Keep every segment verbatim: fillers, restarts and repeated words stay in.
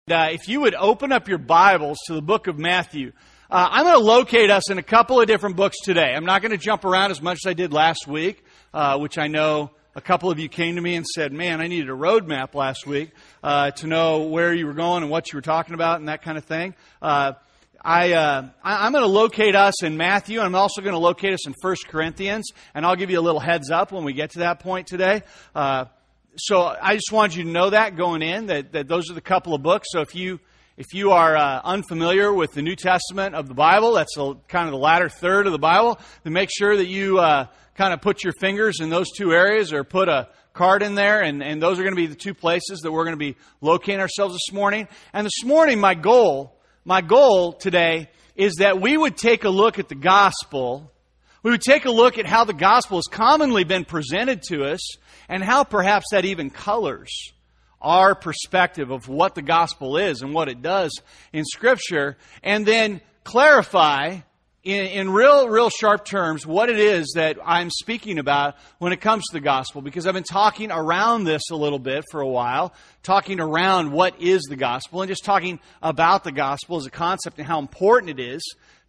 Uh, if you would open up your Bibles to the book of Matthew, uh, I'm going to locate us in a couple of different books today. I'm not going to jump around as much as I did last week, uh, which I know a couple of you came to me and said, man, I needed a roadmap last week uh, to know where you were going and what you were talking about and that kind of thing. Uh, I, uh, I, I'm going to locate us in Matthew, and I'm also going to locate us in First Corinthians, and I'll give you a little heads up when we get to that point today. Uh, So I just wanted you to know that going in, that, that those are the couple of books. So if you if you are uh, unfamiliar with the New Testament of the Bible, that's a, kind of the latter third of the Bible, then make sure that you uh, kind of put your fingers in those two areas or put a card in there. And, and those are going to be the two places that we're going to be locating ourselves this morning. And this morning, my goal, my goal today is that we would take a look at the gospel. We would take a look at how the gospel has commonly been presented to us and how perhaps that even colors our perspective of what the gospel is and what it does in Scripture, and then clarify in, in real, real sharp terms what it is that I'm speaking about when it comes to the gospel, because I've been talking around this a little bit for a while, talking around what is the gospel and just talking about the gospel as a concept and how important it is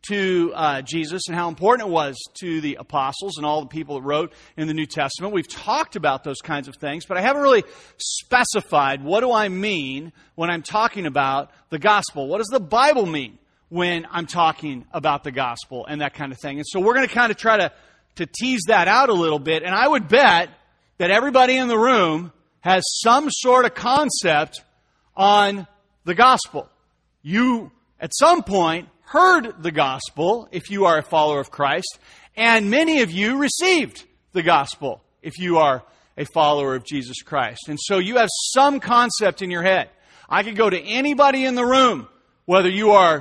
to uh, Jesus and how important it was to the apostles and all the people that wrote in the New Testament. We've talked about those kinds of things, but I haven't really specified what do I mean when I'm talking about the gospel. What does the Bible mean when I'm talking about the gospel and that kind of thing? And so we're going to kind of try to, to tease that out a little bit, and I would bet that everybody in the room has some sort of concept on the gospel. You, at some point, heard the gospel if you are a follower of Christ, and many of you received the gospel if you are a follower of Jesus Christ. And so you have some concept in your head. I could go to anybody in the room, whether you are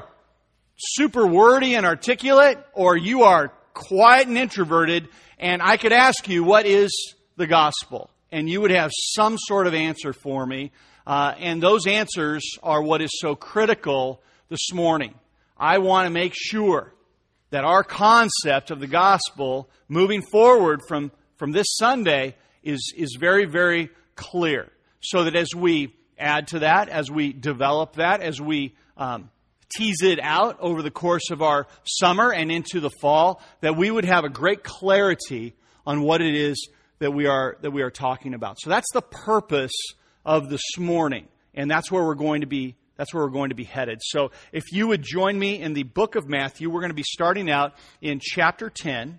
super wordy and articulate or you are quiet and introverted, and I could ask you, what is the gospel? And you would have some sort of answer for me. Uh, and those answers are what is so critical this morning. I want to make sure that our concept of the gospel moving forward from, from this Sunday is, is very, very clear. So that as we add to that, as we develop that, as we um, tease it out over the course of our summer and into the fall, that we would have a great clarity on what it is that we are, that we are talking about. So that's the purpose of this morning. And that's where we're going to be That's where we're going to be headed. So if you would join me in the book of Matthew, we're going to be starting out in chapter ten.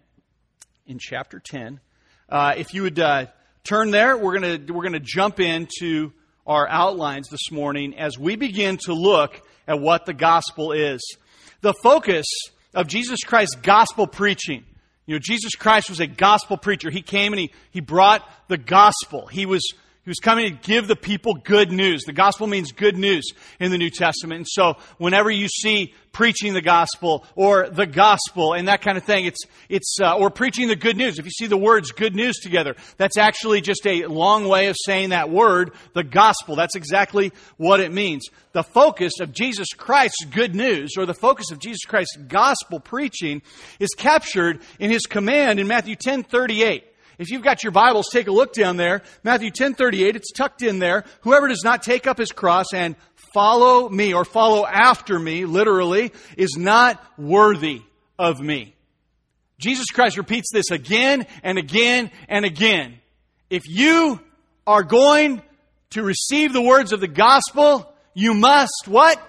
In chapter ten. Uh, if you would uh, turn there, we're going to we're going to jump into our outlines this morning as we begin to look at what the gospel is. The focus of Jesus Christ's gospel preaching. You know, Jesus Christ was a gospel preacher. He came and he, he brought the gospel. He was He was coming to give the people good news. The gospel means good news in the New Testament. And so whenever you see preaching the gospel or the gospel and that kind of thing, it's it's uh, or preaching the good news. If you see the words good news together, that's actually just a long way of saying that word, the gospel. That's exactly what it means. The focus of Jesus Christ's good news, or the focus of Jesus Christ's gospel preaching, is captured in His command in Matthew ten thirty-eight. If you've got your Bibles, take a look down there. Matthew ten thirty-eight, it's tucked in there. Whoever does not take up his cross and follow me, or follow after me, literally, is not worthy of me. Jesus Christ repeats this again and again and again. If you are going to receive the words of the gospel, you must, what?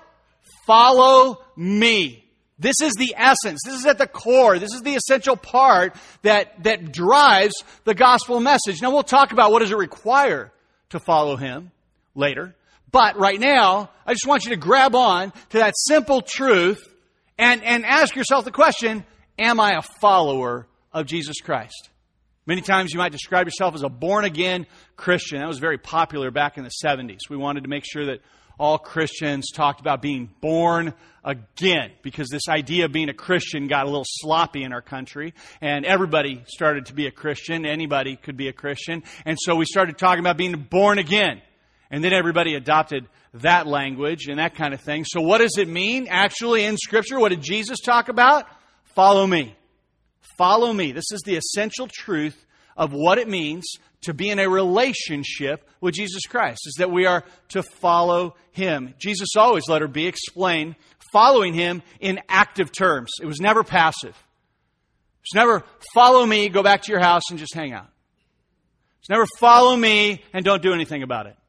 Follow me. This is the essence. This is at the core. This is the essential part that, that drives the gospel message. Now, we'll talk about what does it require to follow Him later. But right now, I just want you to grab on to that simple truth and, and ask yourself the question, am I a follower of Jesus Christ? Many times you might describe yourself as a born-again Christian. That was very popular back in the seventies. We wanted to make sure that all Christians talked about being born again, because this idea of being a Christian got a little sloppy in our country, and everybody started to be a Christian. Anybody could be a Christian. And so we started talking about being born again. And then everybody adopted that language and that kind of thing. So what does it mean actually in Scripture? What did Jesus talk about? Follow me. Follow me. This is the essential truth of what it means to be in a relationship with Jesus Christ, is that we are to follow Him. Jesus always, let her be, explained following Him in active terms. It was never passive. It's never follow me, go back to your house and just hang out. It's never follow me and don't do anything about it.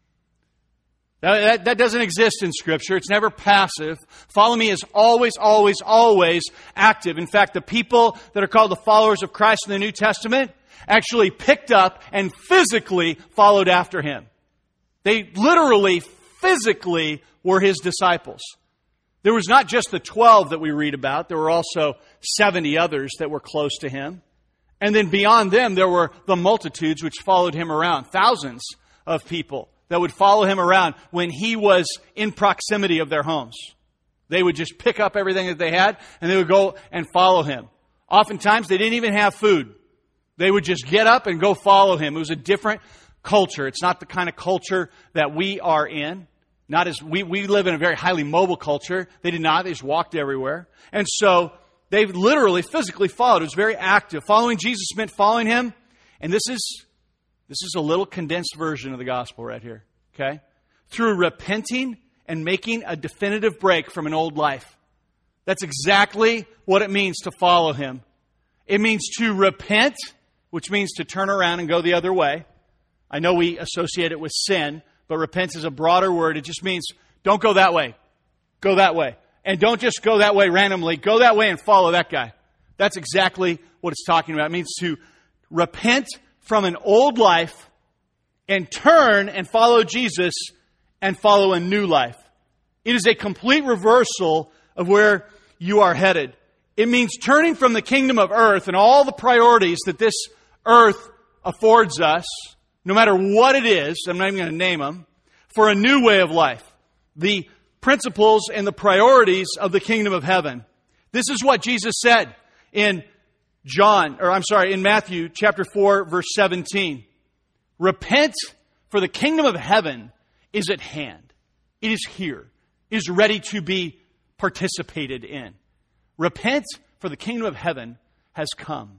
That, that, that doesn't exist in Scripture. It's never passive. Follow me is always, always, always active. In fact, the people that are called the followers of Christ in the New Testament actually picked up and physically followed after Him. They literally, physically were His disciples. There was not just the twelve that we read about. There were also seventy others that were close to Him. And then beyond them, there were the multitudes which followed Him around. Thousands of people that would follow Him around when He was in proximity of their homes. They would just pick up everything that they had and they would go and follow Him. Oftentimes, they didn't even have food. They would just get up and go follow Him. It was a different culture. It's not the kind of culture that we are in. Not as we, we live in a very highly mobile culture. They did not. They just walked everywhere. And so they literally, physically followed. It was very active. Following Jesus meant following Him. And this is this is a little condensed version of the gospel right here. Okay? Through repenting and making a definitive break from an old life. That's exactly what it means to follow Him. It means to repent, which means to turn around and go the other way. I know we associate it with sin, but repent is a broader word. It just means don't go that way. Go that way. And don't just go that way randomly. Go that way and follow that guy. That's exactly what it's talking about. It means to repent from an old life and turn and follow Jesus and follow a new life. It is a complete reversal of where you are headed. It means turning from the kingdom of earth and all the priorities that this earth affords us, no matter what it is, I'm not even going to name them, for a new way of life. The principles and the priorities of the kingdom of heaven. This is what Jesus said in John, or I'm sorry, in Matthew chapter four, verse seventeen. Repent, for the kingdom of heaven is at hand. It is here. It is ready to be participated in. Repent, for the kingdom of heaven has come.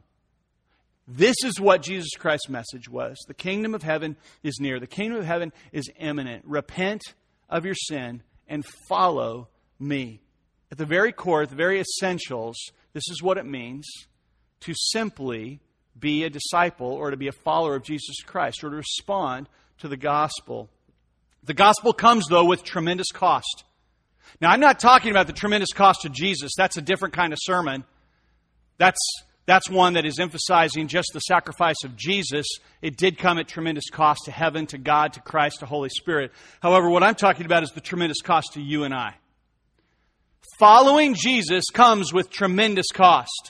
This is what Jesus Christ's message was. The kingdom of heaven is near. The kingdom of heaven is imminent. Repent of your sin and follow me. At the very core, at the very essentials, this is what it means to simply be a disciple or to be a follower of Jesus Christ or to respond to the gospel. The gospel comes, though, with tremendous cost. Now, I'm not talking about the tremendous cost to Jesus. That's a different kind of sermon. That's That's one that is emphasizing just the sacrifice of Jesus. It did come at tremendous cost to heaven, to God, to Christ, to Holy Spirit. However, what I'm talking about is the tremendous cost to you and I. Following Jesus comes with tremendous cost.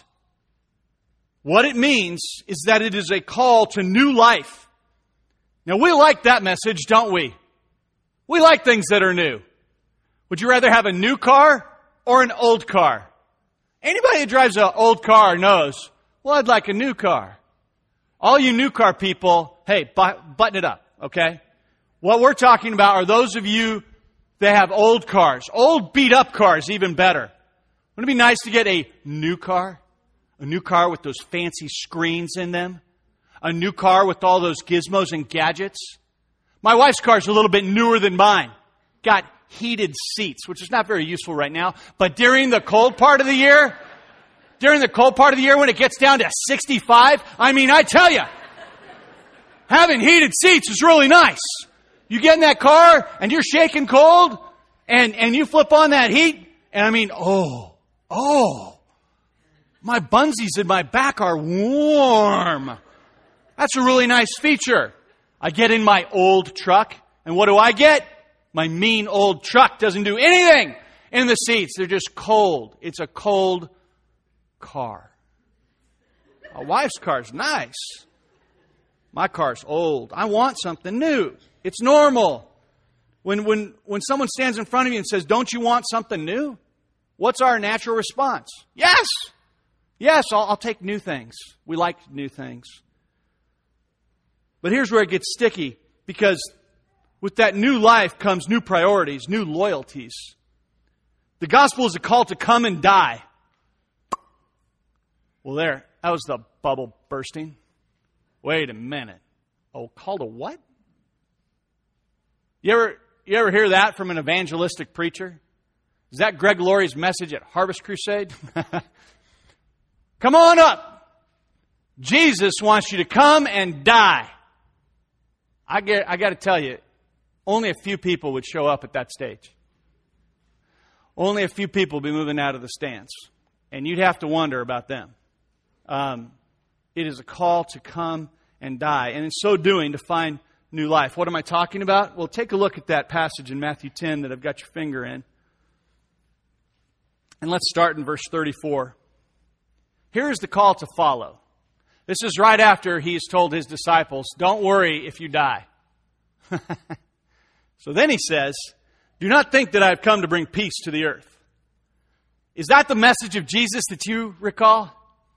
What it means is that it is a call to new life. Now, we like that message, don't we? We like things that are new. Would you rather have a new car or an old car? Anybody that drives an old car knows, well, I'd like a new car. All you new car people, hey, button it up, okay? What we're talking about are those of you that have old cars. Old beat-up cars, even better. Wouldn't it be nice to get a new car? A new car with those fancy screens in them? A new car with all those gizmos and gadgets? My wife's car is a little bit newer than mine. Got heated seats, which is not very useful right now. But during the cold part of the year, during the cold part of the year when it gets down to sixty-five, I mean, I tell you, having heated seats is really nice. You get in that car and you're shaking cold and, and you flip on that heat and I mean, oh, oh, my bunsies in my back are warm. That's a really nice feature. I get in my old truck and what do I get? My mean old truck doesn't do anything in the seats. They're just cold. It's a cold car. My wife's car's nice. My car's old. I want something new. It's normal. When, when, when someone stands in front of you and says, don't you want something new? What's our natural response? Yes. Yes, I'll, I'll take new things. We like new things. But here's where it gets sticky, because with that new life comes new priorities, new loyalties. The gospel is a call to come and die. Well, there, that was the bubble bursting. Wait a minute. Oh, called a what? You ever, you ever hear that from an evangelistic preacher? Is that Greg Laurie's message at Harvest Crusade? Come on up. Jesus wants you to come and die. I get, I got to tell you, only a few people would show up at that stage. Only a few people would be moving out of the stands. And you'd have to wonder about them. Um, it is a call to come and die. And in so doing, to find new life. What am I talking about? Well, take a look at that passage in Matthew ten that I've got your finger in. And let's start in verse thirty-four. Here is the call to follow. This is right after he's told his disciples, don't worry if you die. So then he says, do not think that I have come to bring peace to the earth. Is that the message of Jesus that you recall?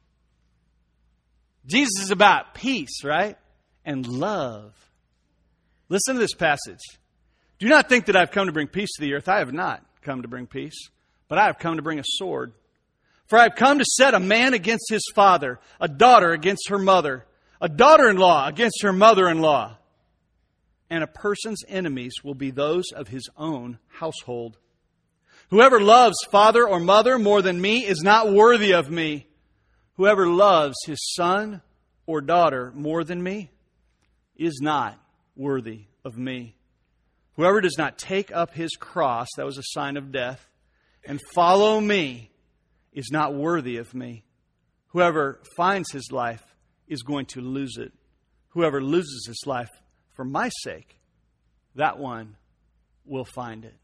Jesus is about peace, right? And love. Listen to this passage. Do not think that I have come to bring peace to the earth. I have not come to bring peace, but I have come to bring a sword. For I have come to set a man against his father, a daughter against her mother, a daughter-in-law against her mother-in-law. And a person's enemies will be those of his own household. Whoever loves father or mother more than me is not worthy of me. Whoever loves his son or daughter more than me is not worthy of me. Whoever does not take up his cross, that was a sign of death, and follow me is not worthy of me. Whoever finds his life is going to lose it. Whoever loses his life for my sake, that one will find it.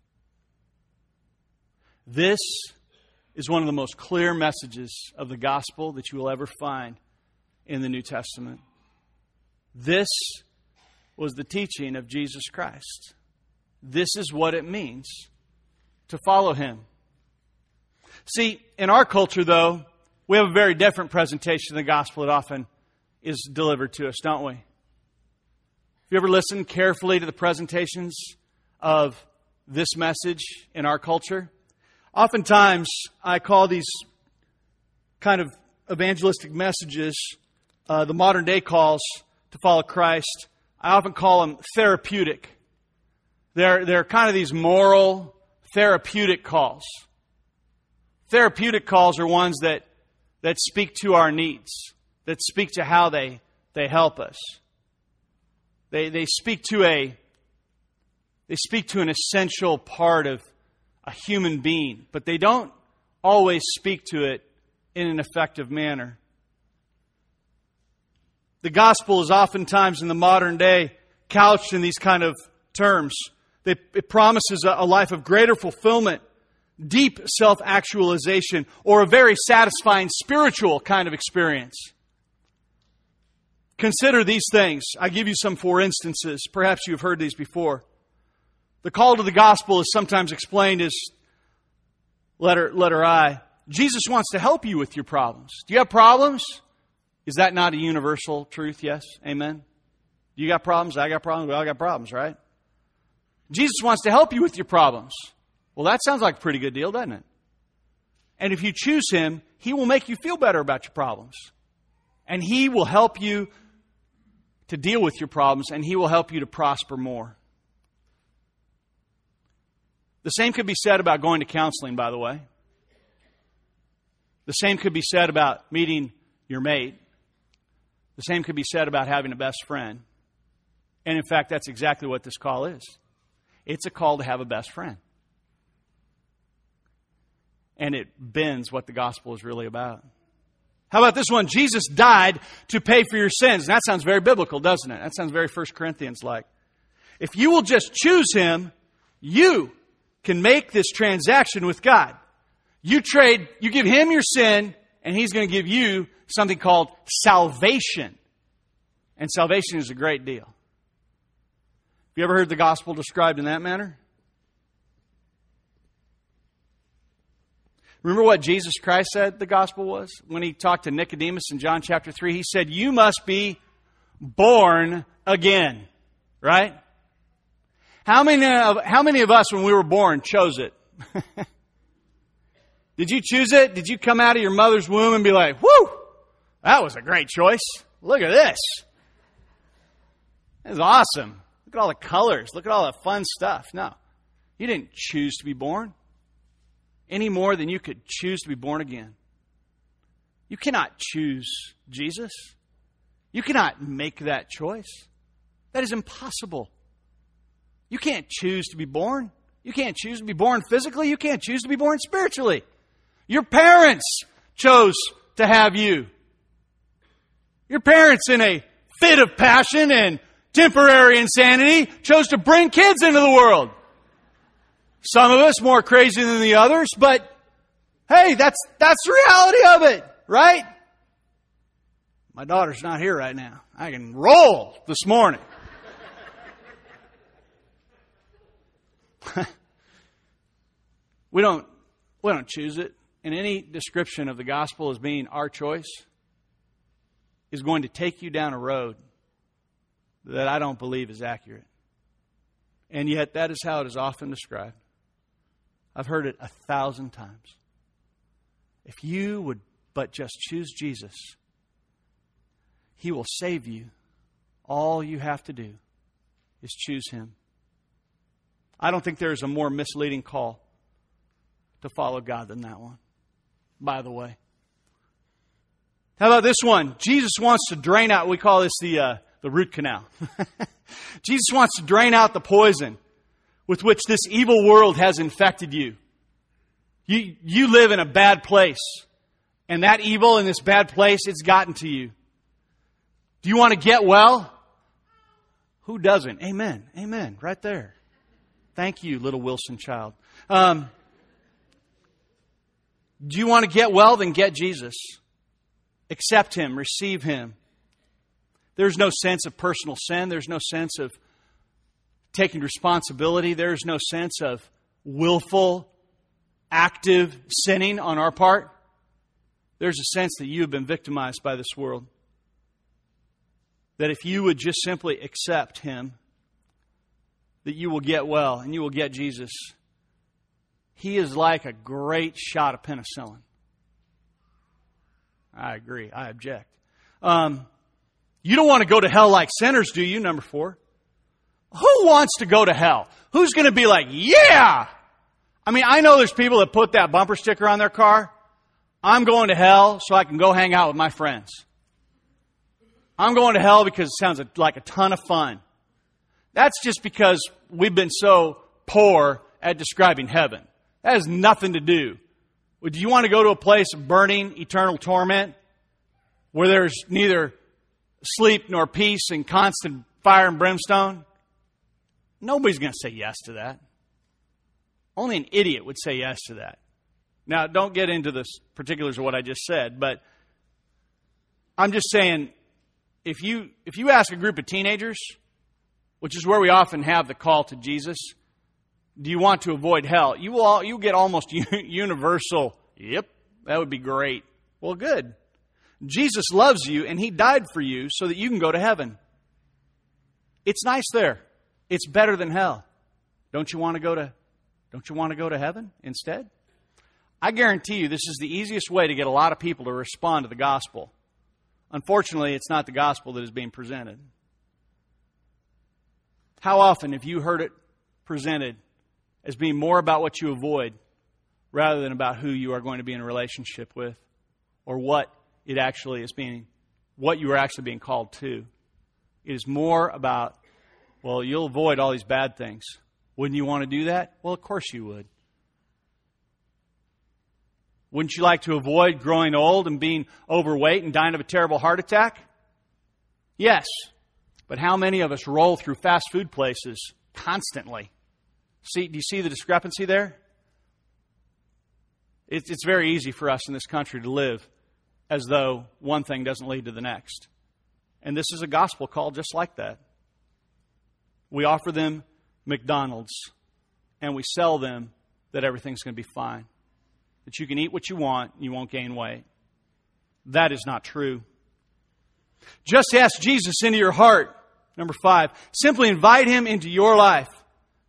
This is one of the most clear messages of the gospel that you will ever find in the New Testament. This was the teaching of Jesus Christ. This is what it means to follow Him. See, in our culture, though, we have a very different presentation of the gospel that often is delivered to us, don't we? Have you ever listened carefully to the presentations of this message in our culture? Oftentimes, I call these kind of evangelistic messages, uh, the modern day calls to follow Christ, I often call them therapeutic. They're, they're kind of these moral, therapeutic calls. Therapeutic calls are ones that, that speak to our needs, that speak to how they, they help us. They, they speak to a, they speak to an essential part of a human being, but they don't always speak to it in an effective manner. The gospel is oftentimes in the modern day couched in these kind of terms. They, it promises a, a life of greater fulfillment, deep self-actualization, or a very satisfying spiritual kind of experience. Consider these things. I give you some for instances. Perhaps you've heard these before. The call to the gospel is sometimes explained as letter, letter I. Jesus wants to help you with your problems. Do you have problems? Is that not a universal truth? Yes. Amen. You got problems? I got problems. We all got problems, right? Jesus wants to help you with your problems. Well, that sounds like a pretty good deal, doesn't it? And if you choose Him, He will make you feel better about your problems. And He will help you to deal with your problems, and He will help you to prosper more. The same could be said about going to counseling, by the way. The same could be said about meeting your mate. The same could be said about having a best friend. And in fact, that's exactly what this call is. It's a call to have a best friend. And it bends what the gospel is really about. How about this one? Jesus died to pay for your sins. And that sounds very biblical, doesn't it? That sounds very First Corinthians-like. If you will just choose Him, you can make this transaction with God. You trade, you give Him your sin, and He's going to give you something called salvation. And salvation is a great deal. Have you ever heard the gospel described in that manner? Remember what Jesus Christ said the gospel was? When He talked to Nicodemus in John chapter three, He said, you must be born again. Right? How many of, how many of us when we were born chose it? Did you choose it? Did you come out of your mother's womb and be like, whoo, that was a great choice? look at this. This is awesome. Look at all the colors. Look at all the fun stuff. No, you didn't choose to be born any more than you could choose to be born again. You cannot choose Jesus. You cannot make that choice. That is impossible. You can't choose to be born. You can't choose to be born physically. You can't choose to be born spiritually. Your parents chose to have you. Your parents, in a fit of passion and temporary insanity, chose to bring kids into the world. Some of us more crazy than the others, but hey, that's that's the reality of it, right? My daughter's not here right now. I can roll this morning. we don't we don't choose it. And any description of the gospel as being our choice is going to take you down a road that I don't believe is accurate. And yet that is how it is often described. I've heard it a thousand times. If you would but just choose Jesus, He will save you. All you have to do is choose Him. I don't think there is a more misleading call to follow God than that one, by the way. How about this one? Jesus wants to drain out, we call this the, uh, the root canal. Jesus wants to drain out the poison with which this evil world has infected you. You, you live in a bad place. And that evil in this bad place, it's gotten to you. Do you want to get well? Who doesn't? Amen. Amen. Right there. Thank you, little Wilson child. Um, do you want to get well? Then get Jesus. Accept Him. Receive Him. There's no sense of personal sin. There's no sense of taking responsibility. There's no sense of willful, active sinning on our part. There's a sense that you have been victimized by this world. That if you would just simply accept Him, that you will get well and you will get Jesus. He is like a great shot of penicillin. I agree. I object. Um, you don't want to go to hell like sinners, do you? Number four. Who wants to go to hell? Who's going to be like, yeah! I mean, I know there's people that put that bumper sticker on their car. I'm going to hell so I can go hang out with my friends. I'm going to hell because it sounds like a ton of fun. That's just because we've been so poor at describing heaven. That has nothing to do. Would you want to go to a place of burning, eternal torment where there's neither sleep nor peace and constant fire and brimstone? Nobody's going to say yes to that. Only an idiot would say yes to that. Now, don't get into the particulars of what I just said, but I'm just saying, if you if you ask a group of teenagers, which is where we often have the call to Jesus, do you want to avoid hell? You will all, you get almost universal, yep, that would be great. Well, good. Jesus loves you, and He died for you so that you can go to heaven. It's nice there. It's better than hell. Don't you want to go to Don't you want to go to heaven instead? I guarantee you this is the easiest way to get a lot of people to respond to the gospel. Unfortunately, it's not the gospel that is being presented. How often have you heard it presented as being more about what you avoid rather than about who you are going to be in a relationship with or what it actually is being, what you are actually being called to? It is more about, well, you'll avoid all these bad things. Wouldn't you want to do that? Well, of course you would. Wouldn't you like to avoid growing old and being overweight and dying of a terrible heart attack? Yes. But how many of us roll through fast food places constantly? See, do you see the discrepancy there? It's, it's very easy for us in this country to live as though one thing doesn't lead to the next. And this is a gospel call just like that. We offer them McDonald's, and we sell them that everything's going to be fine. That you can eat what you want, and you won't gain weight. That is not true. Just ask Jesus into your heart. Number five, simply invite Him into your life.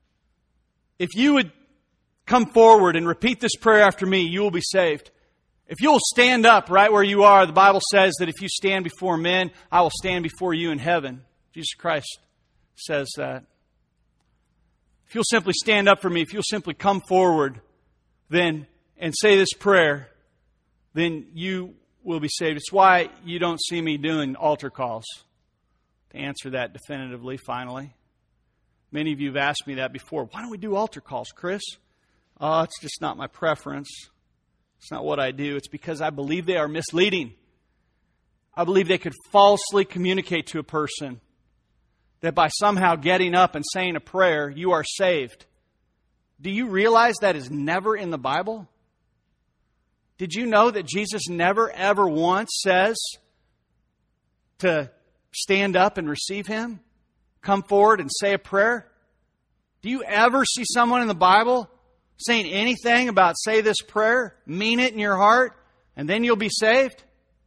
If you would come forward and repeat this prayer after me, you will be saved. If you'll stand up right where you are, the Bible says that if you stand before men, I will stand before you in heaven. Jesus Christ says that. If you'll simply stand up for me, if you'll simply come forward, then and say this prayer, then you will be saved. It's why you don't see me doing altar calls. To answer that definitively, finally. Many of you have asked me that before. Why don't we do altar calls, Chris? Oh, it's just not my preference. It's not what I do. It's because I believe they are misleading. I believe they could falsely communicate to a person that by somehow getting up and saying a prayer, you are saved. Do you realize that is never in the Bible? Did you know that Jesus never, ever once says to stand up and receive Him? Come forward and say a prayer? Do you ever see someone in the Bible saying anything about say this prayer, mean it in your heart, and then you'll be saved?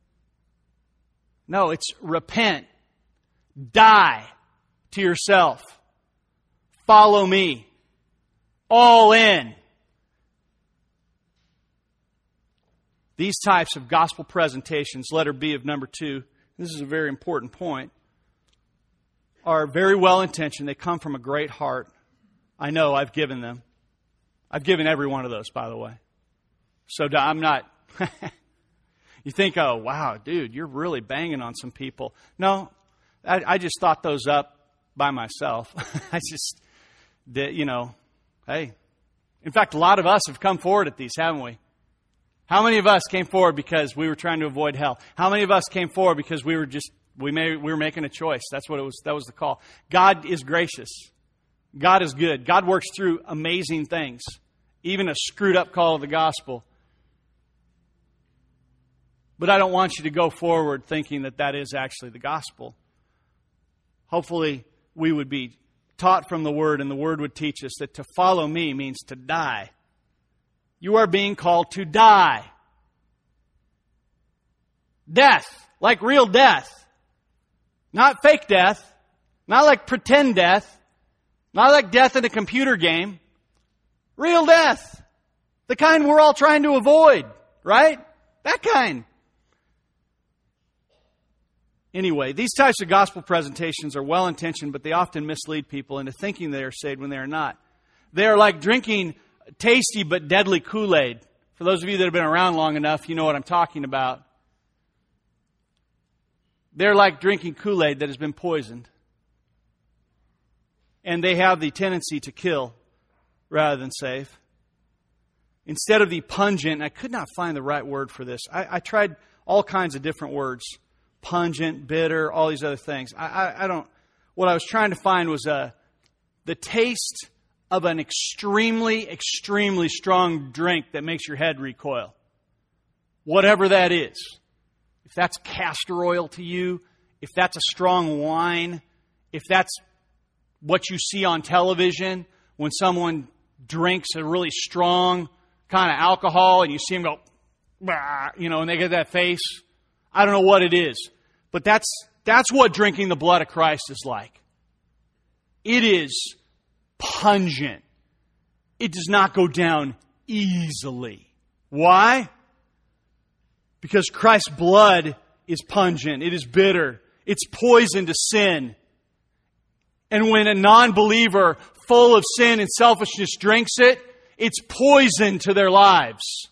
No, it's repent. Die to yourself. Follow me. All in. These types of gospel presentations, letter B of number two, this is a very important point, are very well intentioned. They come from a great heart. I know I've given them. I've given every one of those, by the way. So I'm not... You think, oh, wow, dude, you're really banging on some people. No, I, I just thought those up by myself. I just, did, you know, hey. In fact, a lot of us have come forward at these, haven't we? How many of us came forward because we were trying to avoid hell? How many of us came forward because we were just, we made, we were making a choice? That's what it was, that was the call. God is gracious. God is good. God works through amazing things. Even a screwed up call of the gospel. But I don't want you to go forward thinking that that is actually the gospel. Hopefully we would be taught from the Word, and the Word would teach us that to follow me means to die. You are being called to die. Death, like real death. Not fake death. Not like pretend death. Not like death in a computer game. Real death. The kind we're all trying to avoid, right? That kind. Anyway, these types of gospel presentations are well-intentioned, but they often mislead people into thinking they are saved when they are not. They are like drinking tasty but deadly Kool-Aid. For those of you that have been around long enough, you know what I'm talking about. They're like drinking Kool-Aid that has been poisoned. And they have the tendency to kill rather than save. Instead of the pungent, I could not find the right word for this. I, I tried all kinds of different words. Pungent, bitter, all these other things. I, I, I don't, what I was trying to find was uh, the taste of an extremely, extremely strong drink that makes your head recoil. Whatever that is. If that's castor oil to you, if that's a strong wine, if that's what you see on television when someone drinks a really strong kind of alcohol and you see them go, bah, you know, and they get that face. I don't know what it is. But that's that's what drinking the blood of Christ is like. It is pungent. It does not go down easily. Why? Because Christ's blood is pungent. It is bitter. It's poison to sin. And when a non-believer full of sin and selfishness drinks it, it's poison to their lives.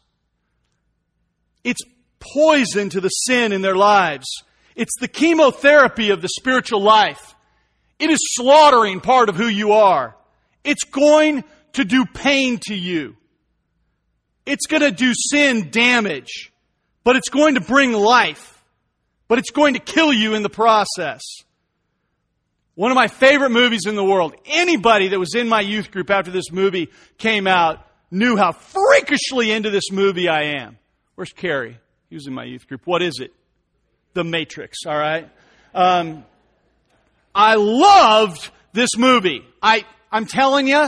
It's poison to the sin in their lives. It's the chemotherapy of the spiritual life. It is slaughtering part of who you are. It's going to do pain to you. It's going to do sin damage. But it's going to bring life. But it's going to kill you in the process. One of my favorite movies in the world. Anybody that was in my youth group after this movie came out knew how freakishly into this movie I am. Where's Carrie? He was in my youth group. What is it? The Matrix, all right? Um, I loved this movie. I, I'm telling you,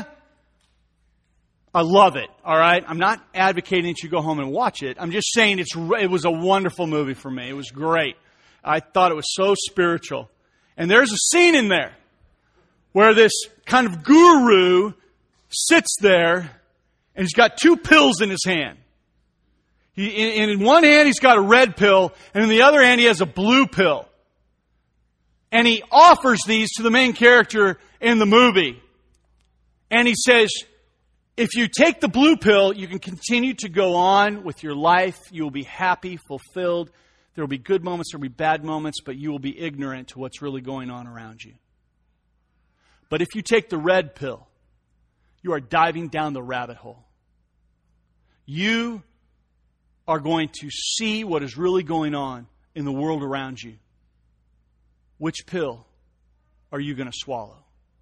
I love it, all right? I'm not advocating that you go home and watch it. I'm just saying it's it was a wonderful movie for me. It was great. I thought it was so spiritual. And there's a scene in there where this kind of guru sits there and he's got two pills in his hand. He, in, in one hand, he's got a red pill, and in the other hand, he has a blue pill. And he offers these to the main character in the movie. And he says, if you take the blue pill, you can continue to go on with your life. You will be happy, fulfilled. There will be good moments, there will be bad moments, but you will be ignorant to what's really going on around you. But if you take the red pill, you are diving down the rabbit hole. You are going to see what is really going on in the world around you. Which pill are you going to swallow?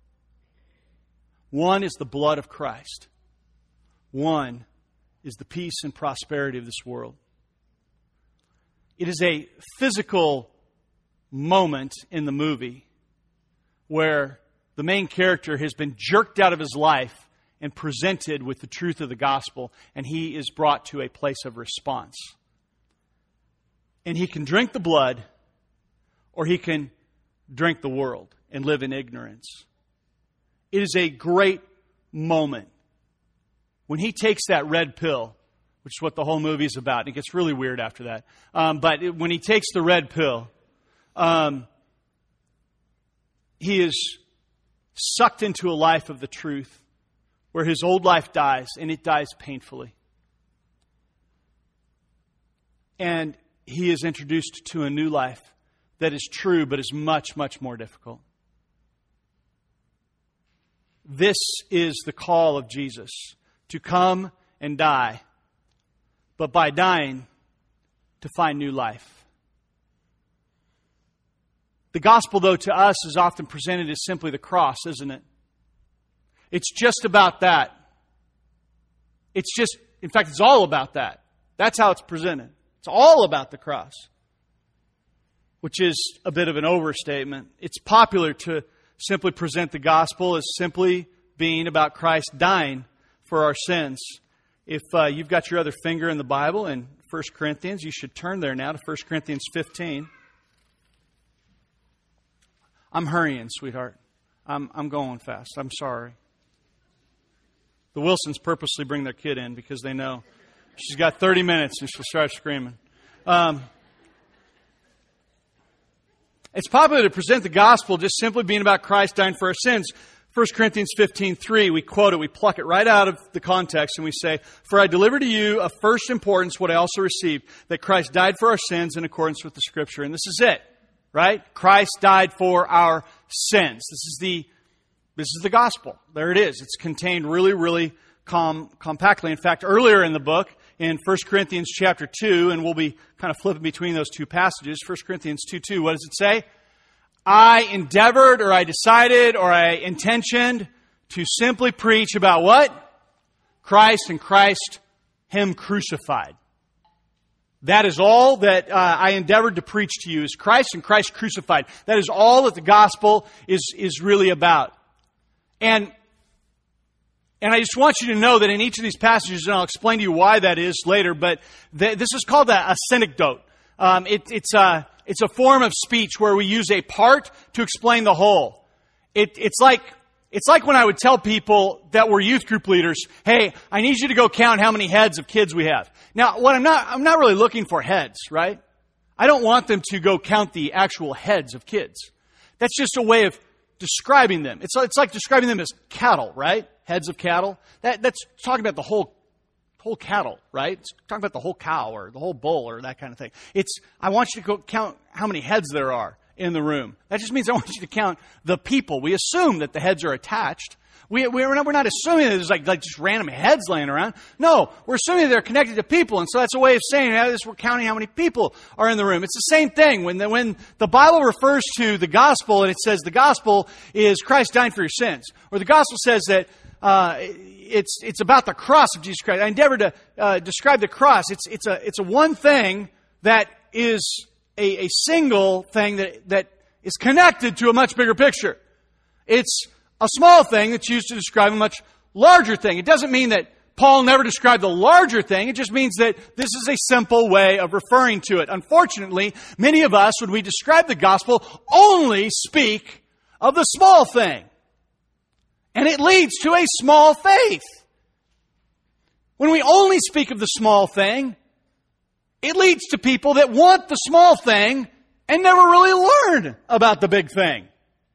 One is the blood of Christ. One is the peace and prosperity of this world. It is a physical moment in the movie where the main character has been jerked out of his life and presented with the truth of the gospel, and he is brought to a place of response. And he can drink the blood, or he can drink the world and live in ignorance. It is a great moment when he takes that red pill, which is what the whole movie is about. It gets really weird after that. Um, but it, when he takes the red pill, um, he is sucked into a life of the truth where his old life dies, and it dies painfully. And he is introduced to a new life that is true, but is much, much more difficult. This is the call of Jesus, to come and die, but by dying, to find new life. The gospel, though, to us is often presented as simply the cross, isn't it? It's just about that. It's just, in fact, it's all about that. That's how it's presented. It's all about the cross, which is a bit of an overstatement. It's popular to simply present the gospel as simply being about Christ dying for our sins. If uh, you've got your other finger in the Bible in First Corinthians, you should turn there now to First Corinthians fifteen. I'm hurrying, sweetheart. I'm, I'm going fast. I'm sorry. The Wilsons purposely bring their kid in because they know she's got thirty minutes and she'll start screaming. Um, it's popular to present the gospel just simply being about Christ dying for our sins. First Corinthians fifteen three, we quote it, we pluck it right out of the context, and we say, "For I delivered to you of first importance what I also received, that Christ died for our sins in accordance with the Scripture." And this is it, right? Christ died for our sins. This is the this is the gospel. There it is. It's contained really, really com- compactly. In fact, earlier in the book, in First Corinthians chapter two, and we'll be kind of flipping between those two passages, First Corinthians two two, what does it say? I endeavored, or I decided, or I intentioned to simply preach about what? Christ and Christ, Him crucified. That is all that uh, I endeavored to preach to you, is Christ and Christ crucified. That is all that the gospel is, is really about. And, and I just want you to know that in each of these passages, and I'll explain to you why that is later, but th- this is called a, a synecdoche. Um, it, it's a... It's a form of speech where we use a part to explain the whole. It, it's like it's like when I would tell people that were youth group leaders, "Hey, I need you to go count how many heads of kids we have." Now, what I'm not I'm not really looking for heads, right? I don't want them to go count the actual heads of kids. That's just a way of describing them. It's it's like describing them as cattle, right? Heads of cattle. That that's talking about the whole. whole cattle, right? It's talking about the whole cow or the whole bull or that kind of thing. It's, I want you to go count how many heads there are in the room. That just means I want you to count the people. We assume that the heads are attached. We, we're, not, we're not assuming that there's like, like just random heads laying around. No, we're assuming that they're connected to people. And so that's a way of saying, yeah, this, we're counting how many people are in the room. It's the same thing. When the, when the Bible refers to the gospel and it says the gospel is Christ dying for your sins, or the gospel says that Uh, it's it's about the cross of Jesus Christ. I endeavor to uh, describe the cross. It's it's a it's a one thing that is a, a single thing that that is connected to a much bigger picture. It's a small thing that's used to describe a much larger thing. It doesn't mean that Paul never described the larger thing. It just means that this is a simple way of referring to it. Unfortunately, many of us, when we describe the gospel, only speak of the small thing. And it leads to a small faith. When we only speak of the small thing, It leads to people that want the small thing and never really learn about the big thing.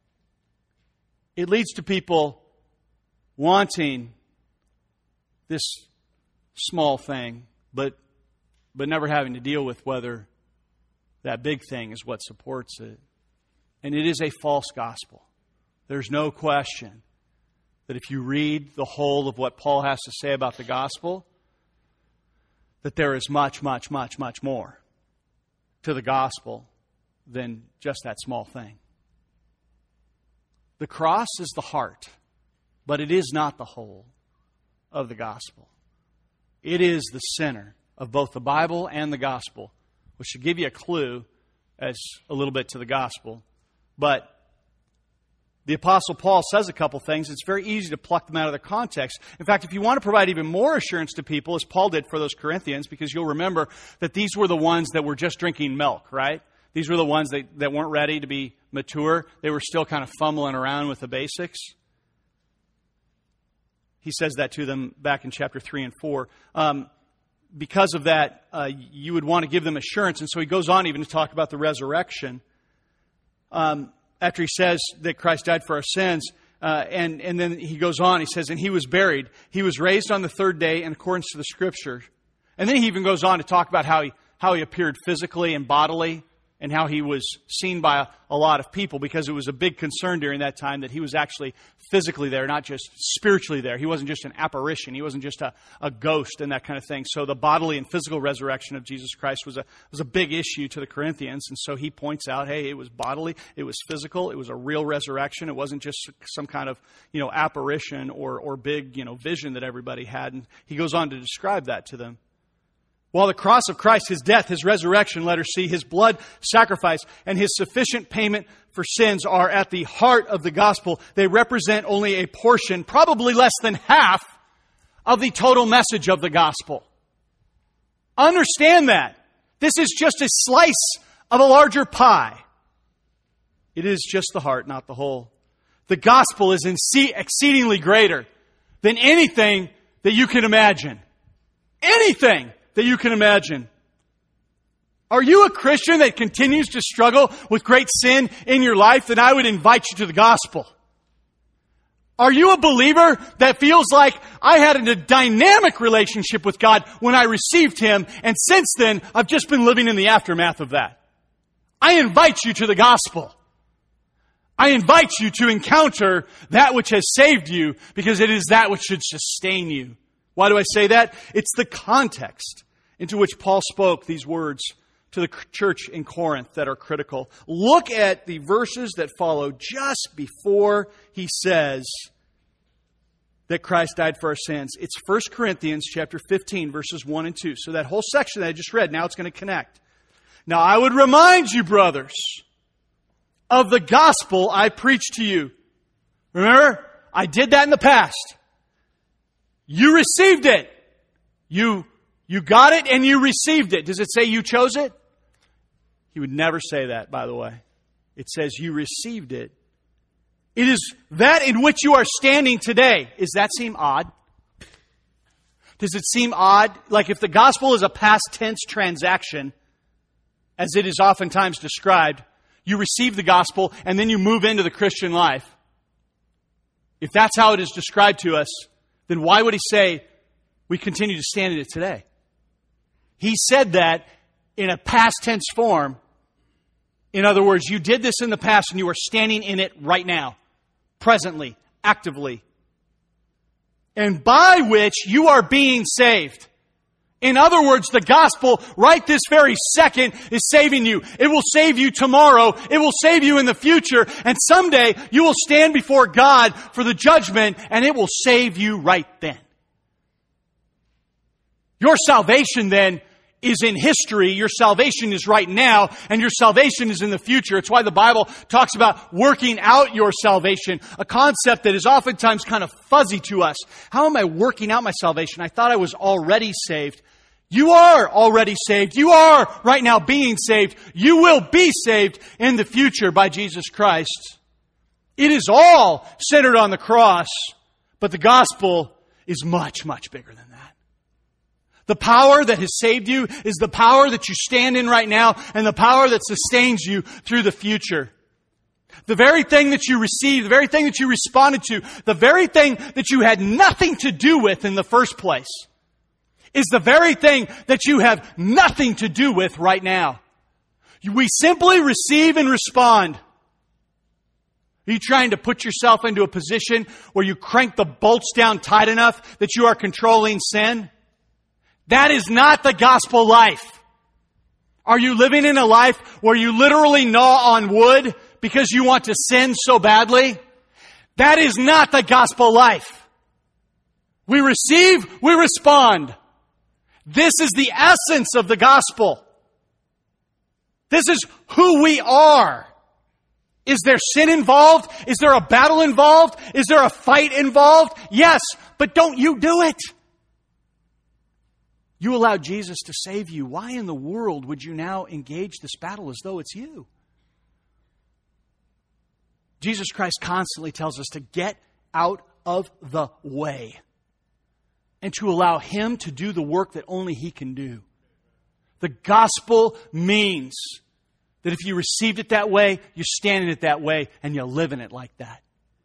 It leads to people wanting this small thing, but but never having to deal with whether that big thing is what supports it. And it is a false gospel. There's no question that if you read the whole of what Paul has to say about the gospel, that there is much, much, much, much more to the gospel than just that small thing. The cross is the heart, but it is not the whole of the gospel. It is the center of both the Bible and the gospel, which should give you a clue as a little bit to the gospel. But the Apostle Paul says a couple things. It's very easy to pluck them out of their context. In fact, if you want to provide even more assurance to people, as Paul did for those Corinthians, because you'll remember that these were the ones that were just drinking milk, right? These were the ones that, that weren't ready to be mature. They were still kind of fumbling around with the basics. He says that to them back in chapter three and four. Um, because of that, uh, you would want to give them assurance. And so he goes on even to talk about the resurrection. Um, after he says that Christ died for our sins, uh, and, and then he goes on, he says, and he was buried. He was raised on the third day in accordance to the Scripture. And then he even goes on to talk about how he, how he appeared physically and bodily, and how he was seen by a, a lot of people, because it was a big concern during that time that he was actually physically there, not just spiritually there. He wasn't just an apparition. He wasn't just a, a ghost and that kind of thing. So the bodily and physical resurrection of Jesus Christ was a was a big issue to the Corinthians. And so he points out, hey, it was bodily, it was physical, it was a real resurrection. It wasn't just some kind of, you know, apparition or or big, you know, vision that everybody had. And he goes on to describe that to them. While the cross of Christ, His death, His resurrection, letter C, His blood sacrifice, and His sufficient payment for sins are at the heart of the gospel, they represent only a portion, probably less than half, of the total message of the gospel. Understand that. This is just a slice of a larger pie. It is just the heart, not the whole. The gospel is exceedingly greater than anything that you can imagine. Anything that you can imagine. Are you a Christian that continues to struggle with great sin in your life? Then I would invite you to the gospel. Are you a believer that feels like I had a dynamic relationship with God when I received Him, and since then I've just been living in the aftermath of that? I invite you to the gospel. I invite you to encounter that which has saved you, because it is that which should sustain you. Why do I say that? It's the context into which Paul spoke these words to the church in Corinth that are critical. Look at the verses that follow just before he says that Christ died for our sins. It's First Corinthians chapter fifteen, verses one and two. So that whole section that I just read, now it's going to connect. Now I would remind you, brothers, of the gospel I preached to you. Remember? I did that in the past. You received it. You You got it and you received it. Does it say you chose it? He would never say that, by the way. It says you received it. It is that in which you are standing today. Does that seem odd? Does it seem odd? Like if the gospel is a past tense transaction, as it is oftentimes described, you receive the gospel and then you move into the Christian life. If that's how it is described to us, then why would he say we continue to stand in it today? He said that in a past tense form. In other words, you did this in the past and you are standing in it right now, presently, actively. And by which you are being saved. In other words, the gospel right this very second is saving you. It will save you tomorrow. It will save you in the future. And someday you will stand before God for the judgment and it will save you right then. Your salvation then is in history. Your salvation is right now, and your salvation is in the future. It's why the Bible talks about working out your salvation, a concept that is oftentimes kind of fuzzy to us. How am I working out my salvation? I thought I was already saved. You are already saved. You are right now being saved. You will be saved in the future by Jesus Christ. It is all centered on the cross, but the gospel is much, much bigger than that. The power that has saved you is the power that you stand in right now and the power that sustains you through the future. The very thing that you received, the very thing that you responded to, the very thing that you had nothing to do with in the first place is the very thing that you have nothing to do with right now. We simply receive and respond. Are you trying to put yourself into a position where you crank the bolts down tight enough that you are controlling sin? That is not the gospel life. Are you living in a life where you literally gnaw on wood because you want to sin so badly? That is not the gospel life. We receive, we respond. This is the essence of the gospel. This is who we are. Is there sin involved? Is there a battle involved? Is there a fight involved? Yes, but don't you do it. You allowed Jesus to save you. Why in the world would you now engage this battle as though it's you? Jesus Christ constantly tells us to get out of the way and to allow Him to do the work that only He can do. The gospel means that if you received it that way, you stand in it that way, and you live in it like that.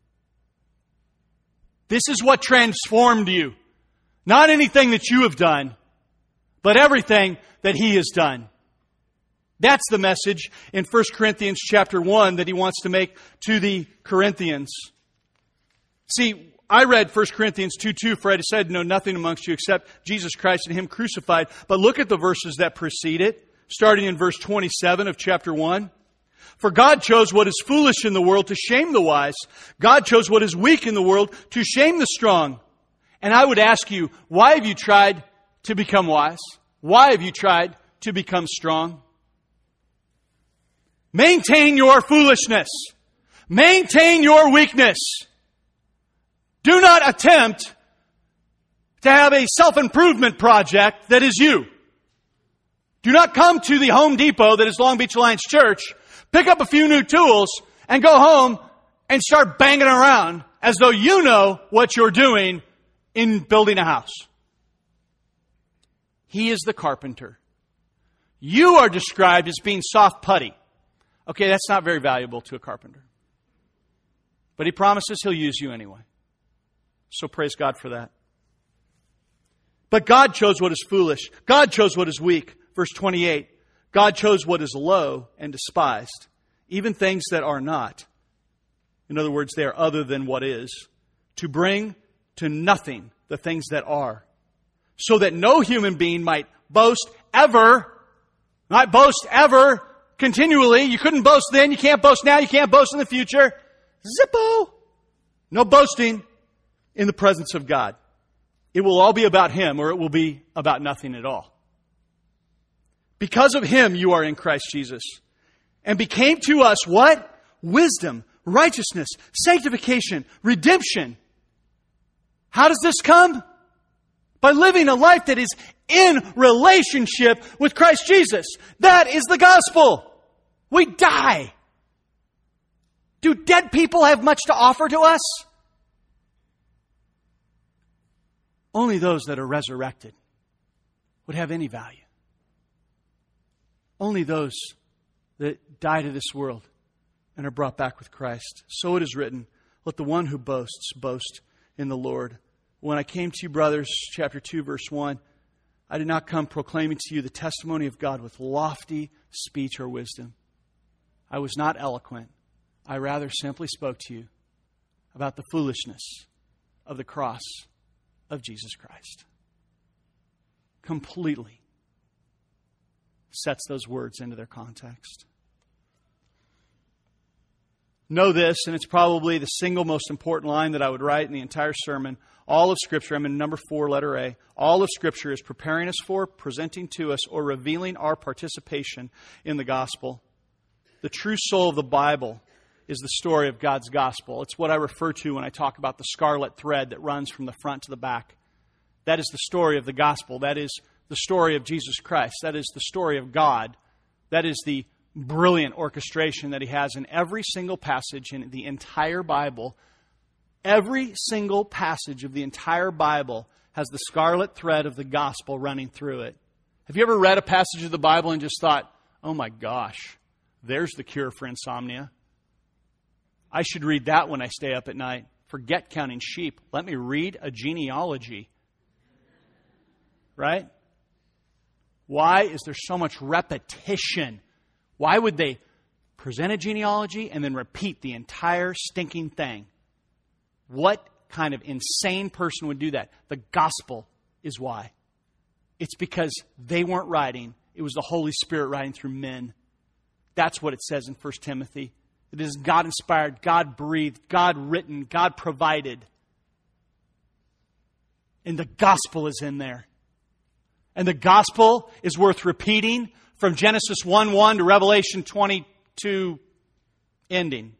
This is what transformed you. Not anything that you have done, but everything that He has done. That's the message in First Corinthians chapter one that he wants to make to the Corinthians. See, I read First Corinthians two two, for I said, know nothing amongst you except Jesus Christ and Him crucified. But look at the verses that precede it, starting in verse twenty-seven of chapter one. For God chose what is foolish in the world to shame the wise. God chose what is weak in the world to shame the strong. And I would ask you, why have you tried to become wise? Why have you tried to become strong? Maintain your foolishness. Maintain your weakness. Do not attempt to have a self-improvement project that is you. Do not come to the Home Depot that is Long Beach Alliance Church, pick up a few new tools, and go home and start banging around as though you know what you're doing in building a house. He is the carpenter. You are described as being soft putty. Okay, that's not very valuable to a carpenter. But He promises He'll use you anyway. So praise God for that. But God chose what is foolish. God chose what is weak. Verse twenty-eight. God chose what is low and despised, even things that are not. In other words, they are other than what is, to bring to nothing the things that are, so that no human being might boast ever, might boast ever, continually. You couldn't boast then, you can't boast now, you can't boast in the future. Zippo! No boasting in the presence of God. It will all be about Him, or it will be about nothing at all. Because of Him you are in Christ Jesus, and became to us what? Wisdom, righteousness, sanctification, redemption. How does this come? By living a life that is in relationship with Christ Jesus. That is the gospel. We die. Do dead people have much to offer to us? Only those that are resurrected would have any value. Only those that die to this world and are brought back with Christ. So it is written, let the one who boasts boast in the Lord. When I came to you, brothers, chapter two, verse one, I did not come proclaiming to you the testimony of God with lofty speech or wisdom. I was not eloquent. I rather simply spoke to you about the foolishness of the cross of Jesus Christ. Completely sets those words into their context. Know this, and it's probably the single most important line that I would write in the entire sermon. All of Scripture, I'm in number four, letter A. All of Scripture is preparing us for, presenting to us, or revealing our participation in the gospel. The true soul of the Bible is the story of God's gospel. It's what I refer to when I talk about the scarlet thread that runs from the front to the back. That is the story of the gospel. That is the story of Jesus Christ. That is the story of God. That is the brilliant orchestration that He has in every single passage in the entire Bible. Every single passage of the entire Bible has the scarlet thread of the gospel running through it. Have you ever read a passage of the Bible and just thought, oh my gosh, there's the cure for insomnia? I should read that when I stay up at night. Forget counting sheep. Let me read a genealogy. Right? Why is there so much repetition? Why would they present a genealogy and then repeat the entire stinking thing? What kind of insane person would do that? The gospel is why. It's because they weren't writing. It was the Holy Spirit writing through men. That's what it says in First Timothy. It is God-inspired, God-breathed, God-written, God-provided. And the gospel is in there. And the gospel is worth repeating from Genesis one one to Revelation twenty-two ending.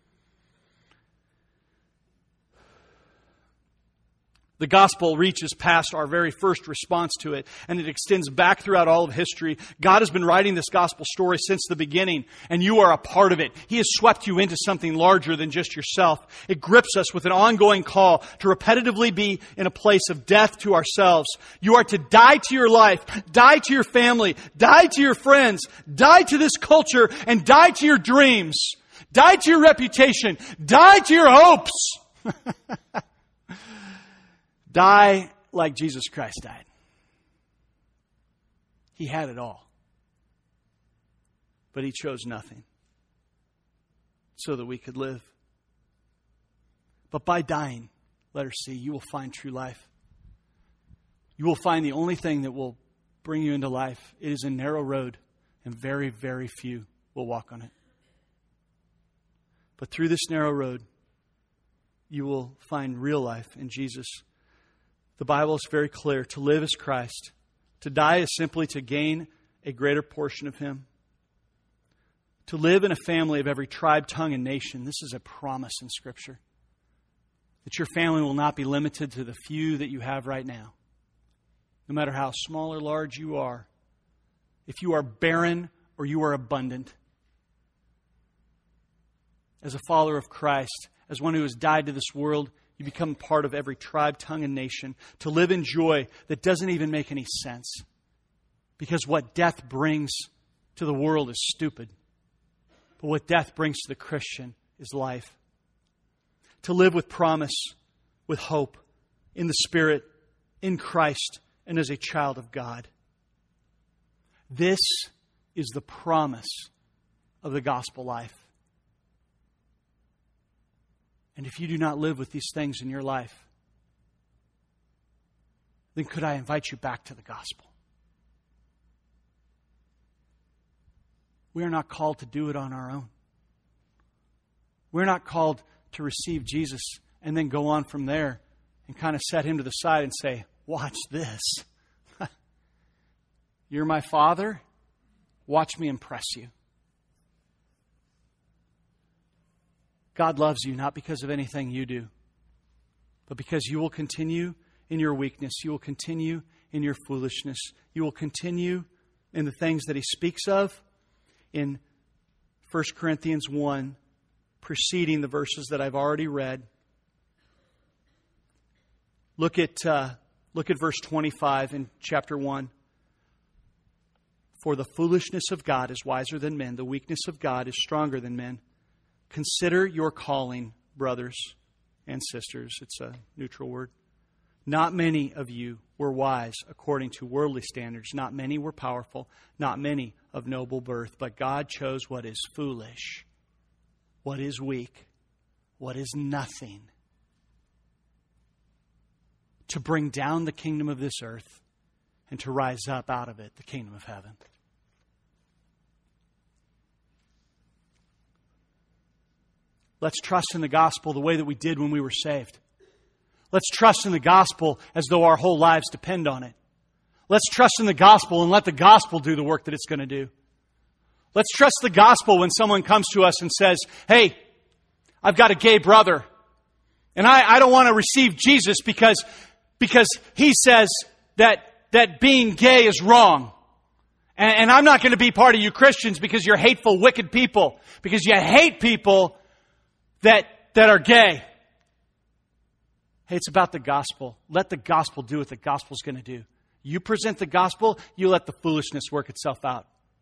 The gospel reaches past our very first response to it, and it extends back throughout all of history. God has been writing this gospel story since the beginning, and you are a part of it. He has swept you into something larger than just yourself. It grips us with an ongoing call to repetitively be in a place of death to ourselves. You are to die to your life, die to your family, die to your friends, die to this culture, and die to your dreams. Die to your reputation. Die to your hopes. Die like Jesus Christ died. He had it all. But He chose nothing so that we could live. But by dying, letter C, you will find true life. You will find the only thing that will bring you into life. It is a narrow road, and very, very few will walk on it. But through this narrow road, you will find real life in Jesus. The Bible is very clear. To live is Christ. To die is simply to gain a greater portion of Him. To live in a family of every tribe, tongue, and nation. This is a promise in Scripture. That your family will not be limited to the few that you have right now. No matter how small or large you are. If you are barren or you are abundant. As a follower of Christ, as one who has died to this world, you become part of every tribe, tongue, and nation. To live in joy that doesn't even make any sense. Because what death brings to the world is stupid. But what death brings to the Christian is life. To live with promise, with hope, in the Spirit, in Christ, and as a child of God. This is the promise of the gospel life. And if you do not live with these things in your life, then could I invite you back to the gospel? We are not called to do it on our own. We're not called to receive Jesus and then go on from there and kind of set Him to the side and say, watch this. You're my Father. Watch me impress you. God loves you not because of anything you do, but because you will continue in your weakness. You will continue in your foolishness. You will continue in the things that He speaks of in First Corinthians one, preceding the verses that I've already read. Look at, uh, look at verse twenty-five in chapter one. For the foolishness of God is wiser than men. The weakness of God is stronger than men. Consider your calling, brothers and sisters. It's a neutral word. Not many of you were wise according to worldly standards. Not many were powerful. Not many of noble birth. But God chose what is foolish, what is weak, what is nothing, to bring down the kingdom of this earth and to rise up out of it the kingdom of heaven. Let's trust in the gospel the way that we did when we were saved. Let's trust in the gospel as though our whole lives depend on it. Let's trust in the gospel and let the gospel do the work that it's going to do. Let's trust the gospel when someone comes to us and says, hey, I've got a gay brother and I, I don't want to receive Jesus because, because he says that, that being gay is wrong. And, and I'm not going to be part of you Christians because you're hateful, wicked people. Because you hate people that, that are gay. Hey, it's about the gospel. Let the gospel do what the gospel's going to do. You present the gospel, you let the foolishness work itself out.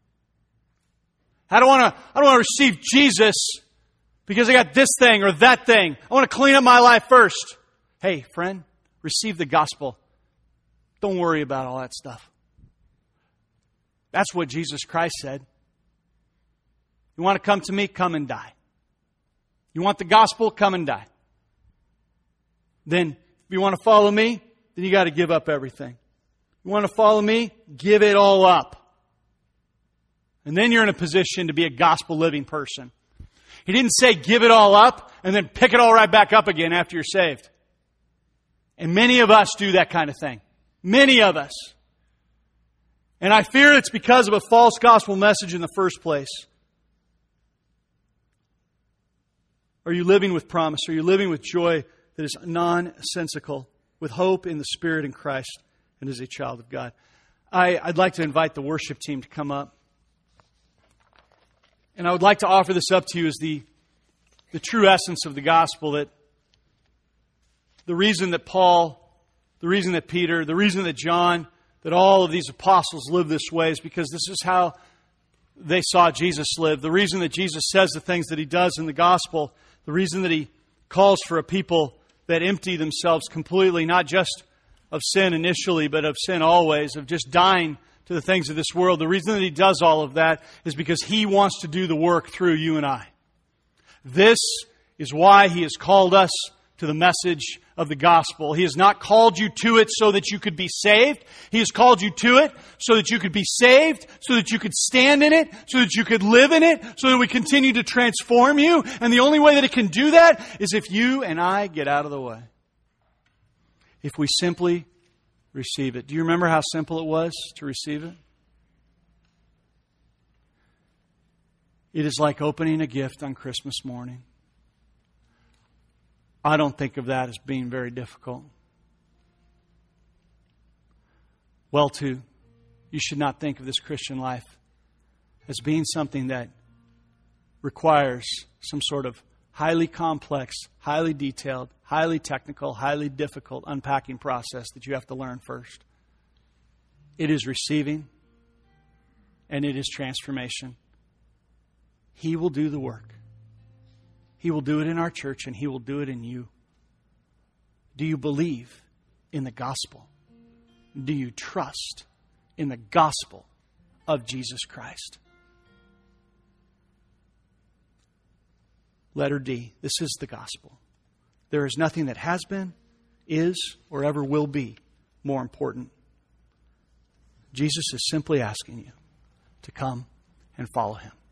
I don't want to I don't want to receive Jesus because I got this thing or that thing. I want to clean up my life first. Hey, friend, receive the gospel. Don't worry about all that stuff. That's what Jesus Christ said. You want to come to me? Come and die. You want the gospel? Come and die. Then, if you want to follow me, then you got to give up everything. You want to follow me? Give it all up. And then you're in a position to be a gospel-living person. He didn't say give it all up and then pick it all right back up again after you're saved. And many of us do that kind of thing. Many of us. And I fear it's because of a false gospel message in the first place. Are you living with promise? Are you living with joy that is nonsensical, with hope in the Spirit in Christ and as a child of God? I, I'd like to invite the worship team to come up. And I would like to offer this up to you as the, the true essence of the gospel, that the reason that Paul, the reason that Peter, the reason that John, that all of these apostles live this way is because this is how they saw Jesus live. The reason that Jesus says the things that He does in the gospel, the reason that He calls for a people that empty themselves completely, not just of sin initially, but of sin always, of just dying to the things of this world. The reason that He does all of that is because He wants to do the work through you and I. This is why He has called us to the message of the gospel. He has not called you to it so that you could be saved. He has called you to it so that you could be saved, so that you could stand in it, so that you could live in it, so that we continue to transform you. And the only way that it can do that is if you and I get out of the way. If we simply receive it. Do you remember how simple it was to receive it? It is like opening a gift on Christmas morning. I don't think of that as being very difficult. Well, too, you should not think of this Christian life as being something that requires some sort of highly complex, highly detailed, highly technical, highly difficult unpacking process that you have to learn first. It is receiving, and it is transformation. He will do the work. He will do it in our church, and He will do it in you. Do you believe in the gospel? Do you trust in the gospel of Jesus Christ? Letter D, this is the gospel. There is nothing that has been, is, or ever will be more important. Jesus is simply asking you to come and follow Him.